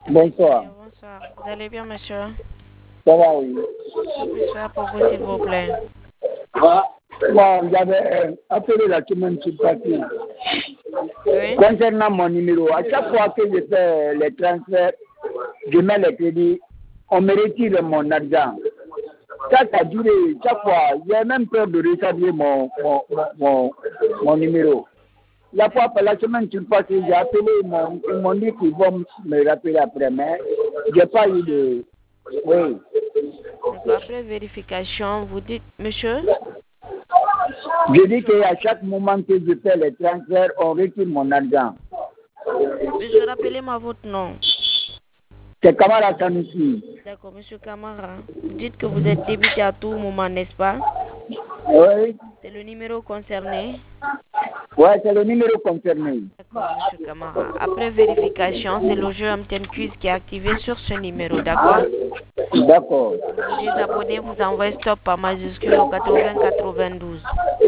Bonsoir. Bonsoir. Vous allez bien, monsieur? Ça va, oui. Que puis-je faire pour vous, s'il vous plaît? Bon, j'avais appelé la semaine passée Oui. concernant mon numéro. À chaque fois que je fais les transferts, je mets les crédits, on me retire mon argent. Ça a duré chaque fois. J'ai même peur de rétablir mon numéro. La fois, la semaine passée, j'ai appelé, ils m'ont dit qu'ils vont me rappeler après, mais j'ai pas eu de... Oui. Donc, après vérification, vous dites, monsieur? Je dis qu'à chaque moment que je fais les transferts, on retire mon argent. Monsieur, rappelez-moi votre nom. C'est Kamara Sanusi. D'accord, monsieur Kamara. Vous dites que vous êtes débité à tout moment, n'est-ce pas? Oui. C'est le numéro concerné? Oui, c'est le numéro concerné. D'accord, monsieur Kamara. Après vérification, c'est le jeu MTN Quiz qui est activé sur ce numéro, d'accord? D'accord. Vous désabonnez, vous envoyez stop par majuscule au 8092.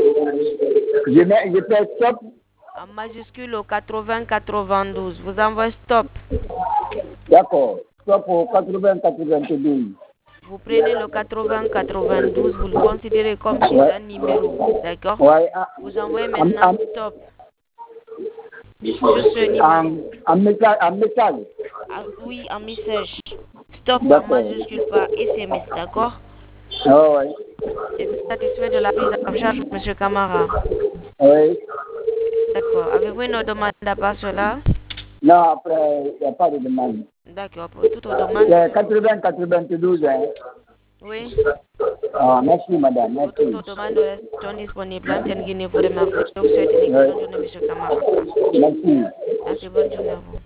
Je fais stop. En majuscule au 8092. Vous envoyez stop. D'accord. Stop au 80-92. Vous prenez le 8092, vous le considérez comme si c'est un numéro, d'accord? Ouais. Vous envoyez maintenant stop sur ce numéro. En message. Ah, oui, en message. Stop en majuscule par SMS, d'accord? Ah ouais. Êtes-vous satisfait de la prise en charge, monsieur Kamara? Oui. D'accord. Avez-vous une demande à part cela? Non, après, il n'y a pas de demande. D'accord. Pour toute demande. C'est 80-92, hein. Oui. Ah, merci, madame. Pour Merci. toute demande sont disponibles. Antenne Guinée vous remercie. Donc, souhaitez une excellente journée, monsieur Kamara. Merci. Merci, bonne journée à vous.